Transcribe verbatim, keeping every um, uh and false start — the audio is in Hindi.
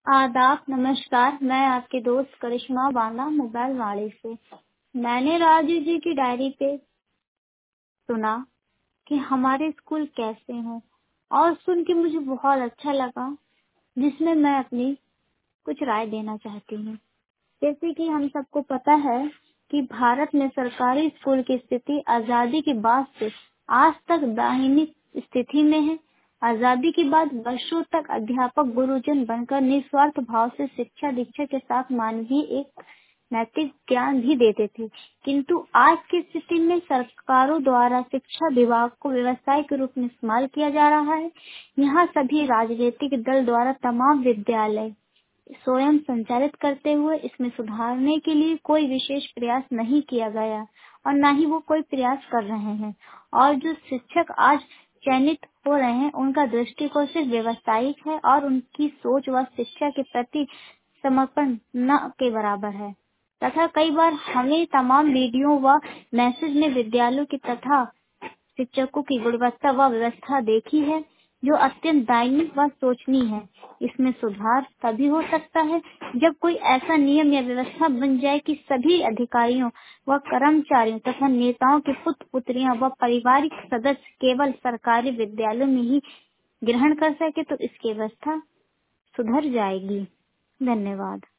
आदाब, नमस्कार। मैं आपकी दोस्त करिश्मा बांदा मोबाइल वाले से। मैंने राजू जी की डायरी पे सुना कि हमारे स्कूल कैसे हों और सुन के मुझे बहुत अच्छा लगा, जिसमें मैं अपनी कुछ राय देना चाहती हूँ। जैसे कि हम सबको पता है कि भारत में सरकारी स्कूल की स्थिति आजादी के बाद से आज तक दयनीय स्थिति में है। आजादी के बाद वर्षों तक अध्यापक गुरुजन बनकर निस्वार्थ भाव से शिक्षा दीक्षा के साथ मानवीय एक नैतिक ज्ञान भी देते थे, किंतु आज की स्थिति में सरकारों द्वारा शिक्षा विभाग को व्यवसाय के रूप में इस्तेमाल किया जा रहा है। यहाँ सभी राजनीतिक दल द्वारा तमाम विद्यालय स्वयं संचालित करते हुए इसमें सुधारने के लिए कोई विशेष प्रयास नहीं किया गया और न ही वो कोई प्रयास कर रहे हैं। और जो शिक्षक आज चयनित हो रहे हैं उनका दृष्टिकोण सिर्फ व्यवसायिक है और उनकी सोच व शिक्षा के प्रति समर्पण न के बराबर है। तथा कई बार हमें तमाम वीडियो व मैसेज में विद्यालयों की तथा शिक्षकों की गुणवत्ता व व्यवस्था देखी है, जो अत्यंत दयनीय व सोचनीय है। इसमें सुधार तभी हो सकता है जब कोई ऐसा नियम या व्यवस्था बन जाए कि सभी अधिकारियों व कर्मचारियों तथा नेताओं के पुत्र पुत्रियां व पारिवारिक सदस्य केवल सरकारी विद्यालयों में ही ग्रहण कर सके, तो इसकी व्यवस्था सुधर जाएगी। धन्यवाद।